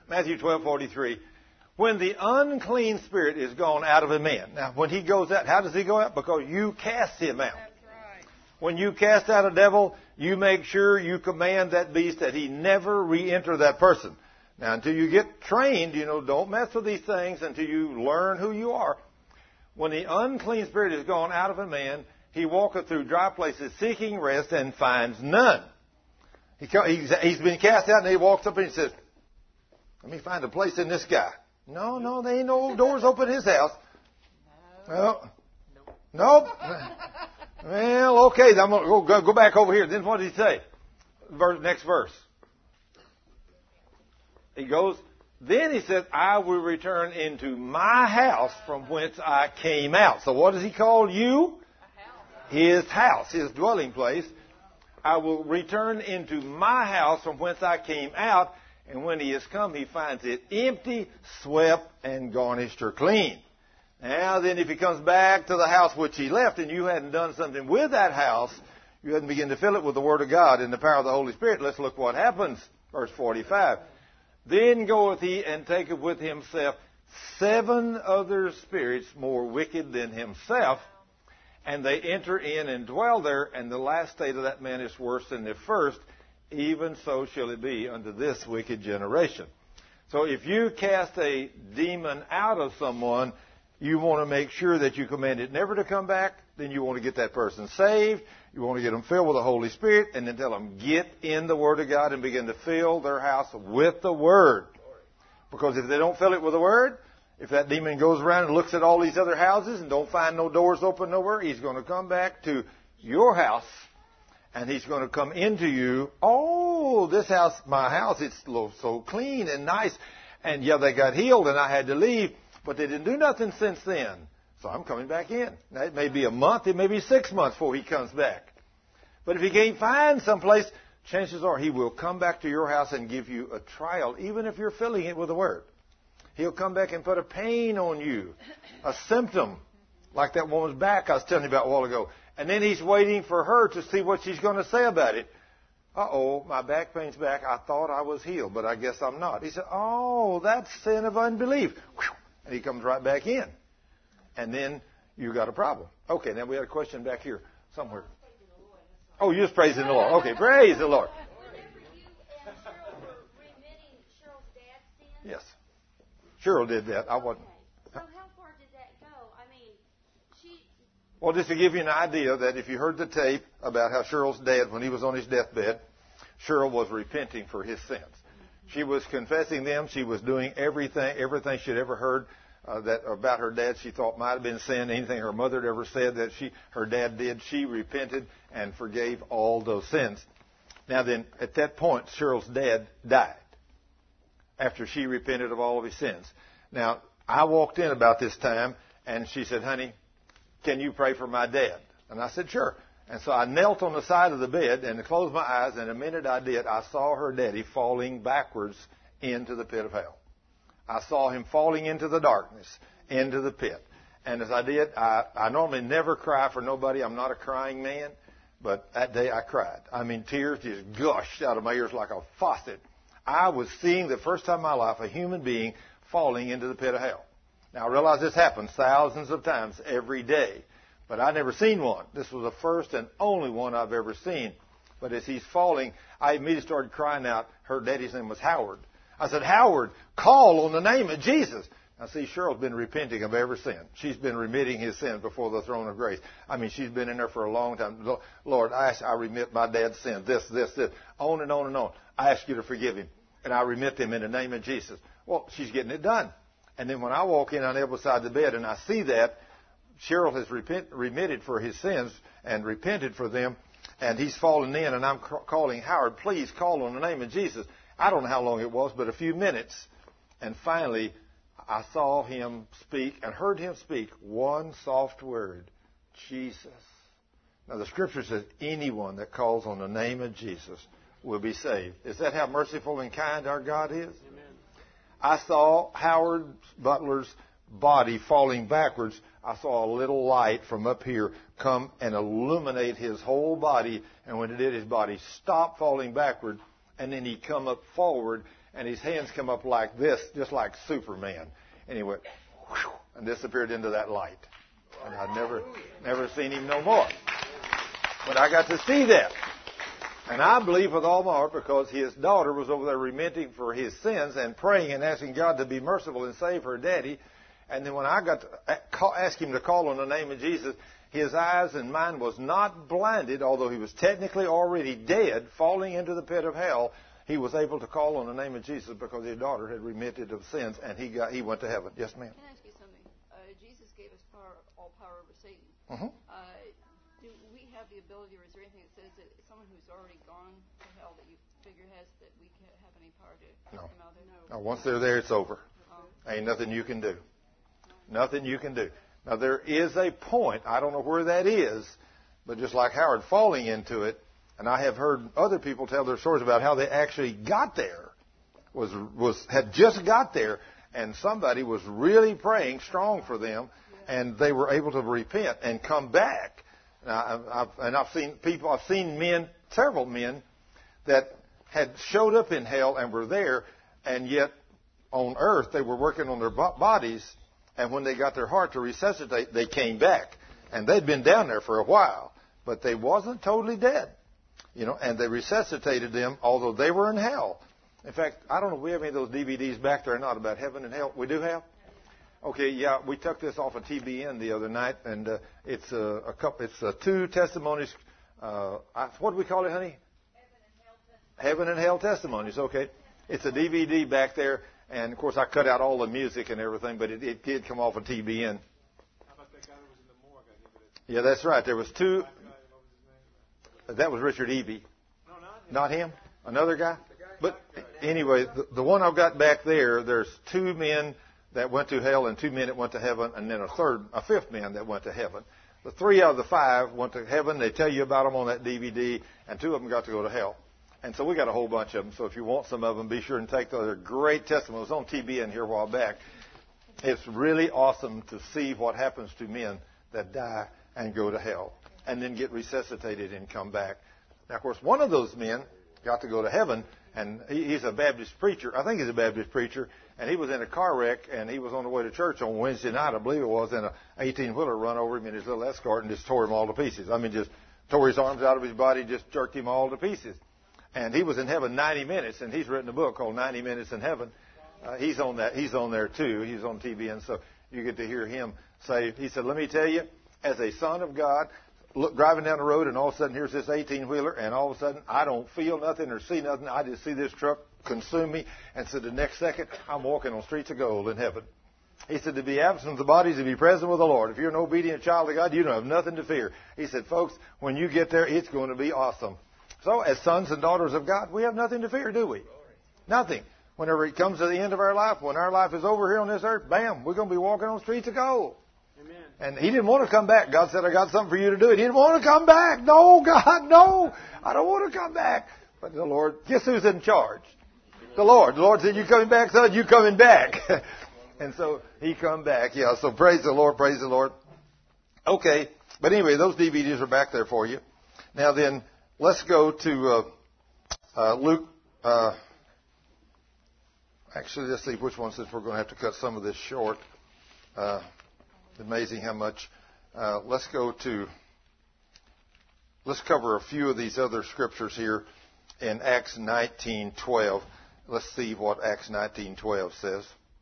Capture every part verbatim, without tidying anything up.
Matthew twelve forty-three. When the unclean spirit is gone out of a man. Now, when he goes out, how does he go out? Because you cast him out. That's right. When you cast out a devil, you make sure you command that beast that he never re-enter that person. Now, until you get trained, you know, don't mess with these things until you learn who you are. When the unclean spirit is gone out of a man, he walketh through dry places seeking rest and finds none. He, he's, he's been cast out and he walks up and he says, let me find a place in this guy. No, no, there ain't no doors open in his house. Well, nope. Well, okay, I'm going to go, go back over here. Then what did he say? Verse, next verse. He goes, then he says, I will return into my house from whence I came out. So what does he call you? His house, his dwelling place. I will return into my house from whence I came out. And when he has come, he finds it empty, swept, and garnished or clean. Now then, if he comes back to the house which he left, and you hadn't done something with that house, you hadn't begun to fill it with the Word of God and the power of the Holy Spirit, let's look what happens. Verse forty-five. Then goeth he and taketh with himself seven other spirits more wicked than himself, and they enter in and dwell there, and the last state of that man is worse than the first. Even so shall it be unto this wicked generation. So if you cast a demon out of someone, you want to make sure that you command it never to come back. Then you want to get that person saved. You want to get them filled with the Holy Spirit, and then tell them, get in the Word of God and begin to fill their house with the Word. Because if they don't fill it with the Word, if that demon goes around and looks at all these other houses and don't find no doors open nowhere, he's going to come back to your house. And he's going to come into you. Oh, this house, my house, it's so clean and nice. And yeah, they got healed and I had to leave, but they didn't do nothing since then. So I'm coming back in. Now, it may be a month, it may be six months before he comes back. But if he can't find someplace, chances are he will come back to your house and give you a trial, even if you're filling it with the Word. He'll come back and put a pain on you, a symptom, like that woman's back I was telling you about a while ago. And then he's waiting for her to see what she's going to say about it. Uh-oh, my back pain's back. I thought I was healed, but I guess I'm not. He said, oh, that's sin of unbelief. And he comes right back in. And then you got a problem. Okay, now we had a question back here somewhere. Oh, you're just praising the Lord. Okay, praise the Lord. Yes. Cheryl did that. I wasn't. Well, just to give you an idea that if you heard the tape about how Cheryl's dad, when he was on his deathbed, Cheryl was repenting for his sins. She was confessing them. She was doing everything, everything she'd ever heard uh, that about her dad she thought might have been sin. Anything her mother had ever said that she, her dad did, she repented and forgave all those sins. Now then, at that point, Cheryl's dad died after she repented of all of his sins. Now, I walked in about this time, and she said, honey, can you pray for my dad? And I said, sure. And so I knelt on the side of the bed and closed my eyes, and the minute I did, I saw her daddy falling backwards into the pit of hell. I saw him falling into the darkness, into the pit. And as I did, I, I normally never cry for nobody. I'm not a crying man. But that day I cried. I mean, tears just gushed out of my ears like a faucet. I was seeing the first time in my life a human being falling into the pit of hell. Now, I realize this happens thousands of times every day, but I've never seen one. This was the first and only one I've ever seen. But as he's falling, I immediately started crying out. Her daddy's name was Howard. I said, Howard, call on the name of Jesus. Now, see, Cheryl's been repenting of every sin. She's been remitting his sins before the throne of grace. I mean, she's been in there for a long time. Lord, I ask, I remit my dad's sin, this, this, this, on and on and on. I ask you to forgive him, and I remit them in the name of Jesus. Well, she's getting it done. And then when I walk in on the other side of the bed and I see that, Cheryl has repent, remitted for his sins and repented for them, and he's fallen in, and I'm calling, Howard, please call on the name of Jesus. I don't know how long it was, but a few minutes. And finally, I saw him speak and heard him speak one soft word, Jesus. Now, the Scripture says anyone that calls on the name of Jesus will be saved. Is that how merciful and kind our God is? Amen. I saw Howard Butler's body falling backwards. I saw a little light from up here come and illuminate his whole body. And when it did, his body stopped falling backward. And then he come up forward. and his hands come up like this, just like Superman. And he went, whew, and disappeared into that light. And I've never, never seen him no more. But I got to see that. And I believe with all my heart, because his daughter was over there repenting for his sins and praying and asking God to be merciful and save her daddy. And then when I got to ask him to call on the name of Jesus, his eyes and mind was not blinded, although he was technically already dead, falling into the pit of hell. He was able to call on the name of Jesus because his daughter had remitted of sins, and he got he went to heaven. Yes, ma'am. Can I ask you something? Uh, Jesus gave us power, all power over Satan. Mm-hmm. Uh, do we have the ability, or is there anything that says that someone who's already gone to hell that you figure has that we can have any power to no. come out there? No. No. Once they're there, it's over. Oh. Ain't nothing you can do. Nothing you can do. Now, there is a point, I don't know where that is, but just like Howard falling into it, and I have heard other people tell their stories about how they actually got there, was was had just got there, and somebody was really praying strong for them, and they were able to repent and come back. Now, I've, and I've seen people, I've seen men, several men, that had showed up in hell and were there, and yet on earth they were working on their bodies. And when they got their heart to resuscitate, they came back. And they'd been down there for a while. But they wasn't totally dead. You know, and they resuscitated them, although they were in hell. In fact, I don't know if we have any of those D V Ds back there or not about heaven and hell. We do have? Okay, yeah, we took this off of T B N the other night, and uh, it's a, a couple, it's a two testimonies. Uh, I, what do we call it, honey? Heaven and Hell Testimonies. Heaven and Hell Testimonies, okay. It's a D V D back there. And, of course, I cut out all the music and everything, but it, it did come off of T B N. How about that guy that was in the morgue? I think it is. Yeah, that's right. There was two. That was Richard Eby. No, not him. Not him? Another guy? But anyway, the, the one I've got back there, there's two men that went to hell and two men that went to heaven, and then a third, a fifth man that went to heaven. The three out of the five went to heaven. They tell you about them on that D V D, and two of them got to go to hell. And so we got a whole bunch of them. So if you want some of them, be sure and take those. They're great testimonies. On T B N here a while back. It's really awesome to see what happens to men that die and go to hell and then get resuscitated and come back. Now, of course, one of those men got to go to heaven, and he, he's a Baptist preacher. I think he's a Baptist preacher, and he was in a car wreck, and he was on the way to church on Wednesday night, I believe it was, and an eighteen-wheeler run over him in his little Escort and just tore him all to pieces. I mean, just tore his arms out of his body, just jerked him all to pieces. And he was in heaven ninety minutes, and he's written a book called ninety minutes in Heaven. Uh, he's on that. He's on there too. He's on T B N, so you get to hear him say. He said, "Let me tell you, as a son of God, look, driving down the road, and all of a sudden here's this eighteen-wheeler, and all of a sudden I don't feel nothing or see nothing. I just see this truck consume me, and so the next second I'm walking on streets of gold in heaven." He said, "To be absent of the body is to be present with the Lord. If you're an obedient child of God, you don't have nothing to fear." He said, "Folks, when you get there, it's going to be awesome." So, as sons and daughters of God, we have nothing to fear, do we? Nothing. Whenever it comes to the end of our life, when our life is over here on this earth, bam, we're going to be walking on streets of gold. Amen. And he didn't want to come back. God said, "I got something for you to do." He didn't want to come back. No, God, no. I don't want to come back. But the Lord, guess who's in charge? The Lord. The Lord said, "You coming back, son? You coming back." And so he come back. Yeah, so praise the Lord, praise the Lord. Okay. But anyway, those D V Ds are back there for you. Now then, let's go to uh, uh, Luke. Uh, actually, let's see which one, since we're going to have to cut some of this short. Uh, amazing how much. Uh, let's go to. Let's cover a few of these other scriptures here in Acts nineteen twelve. Let's see what Acts nineteen twelve says.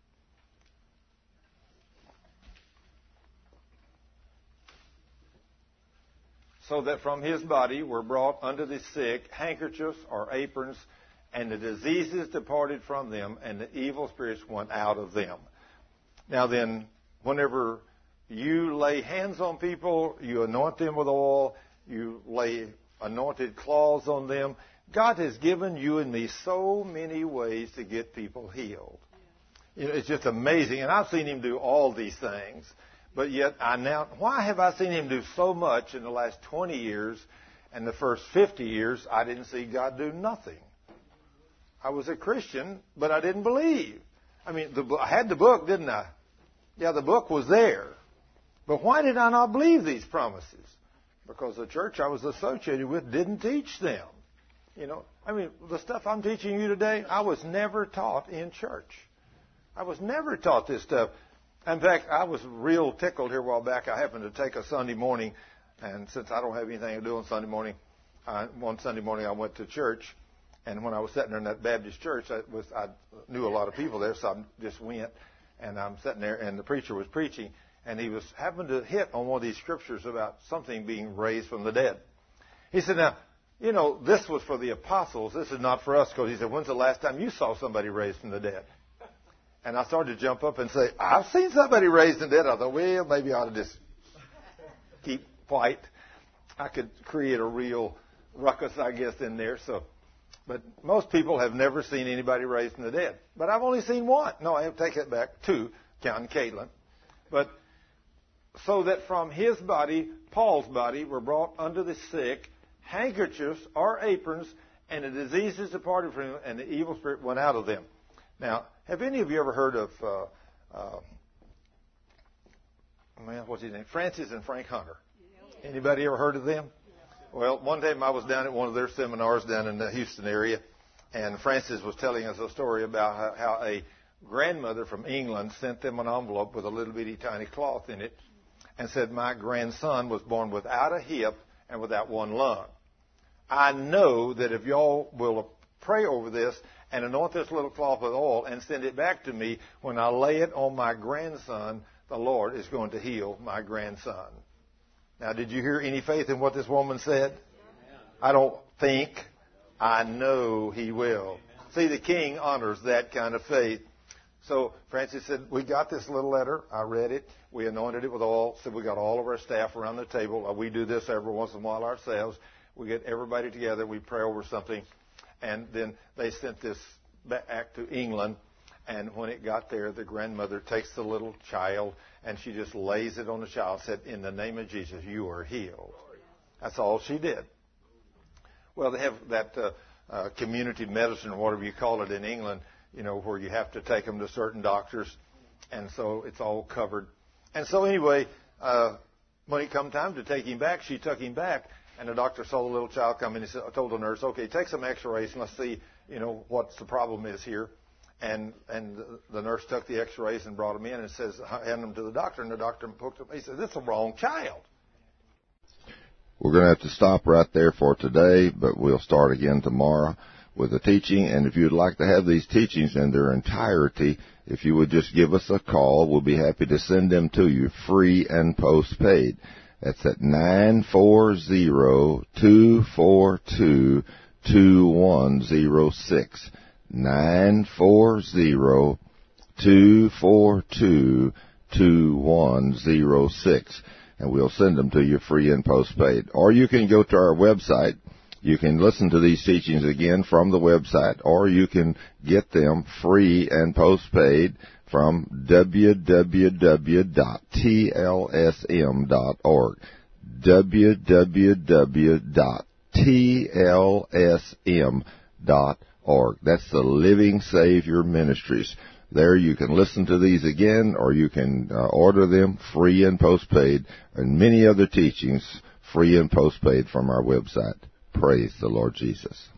So that from his body were brought unto the sick handkerchiefs or aprons, and the diseases departed from them, and the evil spirits went out of them. Now then, whenever you lay hands on people, you anoint them with oil, you lay anointed cloths on them, God has given you and me so many ways to get people healed. You know, it's just amazing. And I've seen him do all these things. But yet, I now, why have I seen him do so much in the last twenty years, and the first fifty years, I didn't see God do nothing? I was a Christian, but I didn't believe. I mean, the, I had the book, didn't I? Yeah, the book was there. But why did I not believe these promises? Because the church I was associated with didn't teach them. You know, I mean, the stuff I'm teaching you today, I was never taught in church. I was never taught this stuff. In fact, I was real tickled here a while back. I happened to take a Sunday morning, and since I don't have anything to do on Sunday morning, I, one Sunday morning I went to church, and when I was sitting there in that Baptist church, I, was, I knew a lot of people there, so I just went, and I'm sitting there, and the preacher was preaching, and he was having to hit on one of these scriptures about something being raised from the dead. He said, now, you know, this was for the apostles. This is not for us, because he said, when's the last time you saw somebody raised from the dead? And I started to jump up and say, I've seen somebody raised from the dead. I thought, well, maybe I ought to just keep quiet. I could create a real ruckus, I guess, in there. So, but most people have never seen anybody raised from the dead. But I've only seen one. No, I have to take that back. Two, counting Caitlin. But so that from his body, Paul's body, were brought unto the sick handkerchiefs or aprons, and the diseases departed from him, and the evil spirit went out of them. Now, have any of you ever heard of, uh, uh, man, what's his name? Francis and Frank Hunter. Anybody ever heard of them? Well, one time I was down at one of their seminars down in the Houston area, and Francis was telling us a story about how, how a grandmother from England sent them an envelope with a little bitty tiny cloth in it and said, my grandson was born without a hip and without one lung. I know that if y'all will pray over this and anoint this little cloth with oil and send it back to me, when I lay it on my grandson, the Lord is going to heal my grandson. Now, did you hear any faith in what this woman said? I don't think. I know he will. See, the king honors that kind of faith. So Francis said, we got this little letter. I read it. We anointed it with oil. So we got all of our staff around the table. We do this every once in a while ourselves. We get everybody together. We pray over something. And then they sent this back to England. And when it got there, the grandmother takes the little child and she just lays it on the child, said, in the name of Jesus, you are healed. That's all she did. Well, they have that uh, uh, community medicine, or whatever you call it in England, you know, where you have to take them to certain doctors. And so it's all covered. And so anyway, uh, when it come time to take him back, she took him back. And the doctor saw the little child come in. He said, I told the nurse, okay, take some x-rays and let's see, you know, what the problem is here. And and the nurse took the x-rays and brought them in and says, hand them to the doctor. And the doctor looked at him. He said, this is the wrong child. We're going to have to stop right there for today, but we'll start again tomorrow with the teaching. And if you'd like to have these teachings in their entirety, if you would just give us a call, we'll be happy to send them to you free and postpaid. That's at nine four zero, two four two, two one zero six. nine four zero, two four two, two one zero six. And we'll send them to you free and postpaid. Or you can go to our website. You can listen to these teachings again from the website, or you can get them free and postpaid from w w w dot t l s m dot org. w w w dot t l s m dot org. That's the Living Savior Ministries. There you can listen to these again, or you can uh, order them free and postpaid, and many other teachings free and postpaid from our website. Praise the Lord Jesus.